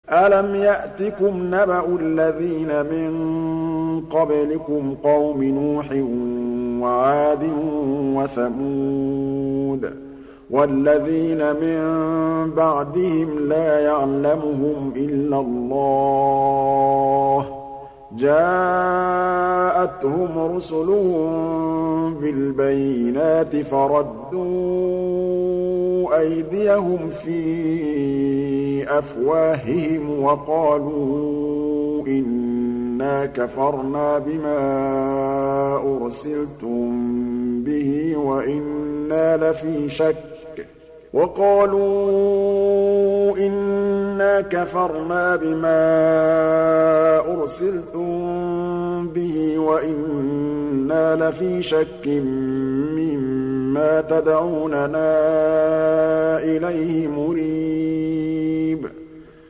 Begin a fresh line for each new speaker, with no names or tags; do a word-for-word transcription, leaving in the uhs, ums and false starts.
أَلَمْ يَأْتِكُمْ نَبَأُ الَّذِينَ مِن قَبْلِكُمْ قَوْمِ نُوحٍ وَعَادٍ وَثَمُودَ وَالَّذِينَ مِن بَعْدِهِمْ لَا يَعْلَمُهُمْ إِلَّا اللَّهُ ۚ جَاءَتْهُمْ رُسُلُهُم بِالْبَيِّنَاتِ فَرَدُّوا أَيْدِيَهُمْ فِي أَفْوَاهِهِمْ وَقَالُوا إِنَّا كَفَرْنَا بِمَا أُرْسِلْتُم بِهِ وَإِنَّا لَفِي شَكٍّ وَقَالُوا إِنَّا كَفَرْنَا بِمَا أُرْسِلْتُم بِهِ وَإِنَّا لَفِي شَكٍّ مِّمَّا تَدْعُونَنَا إِلَيْهِ مُرِيبٍ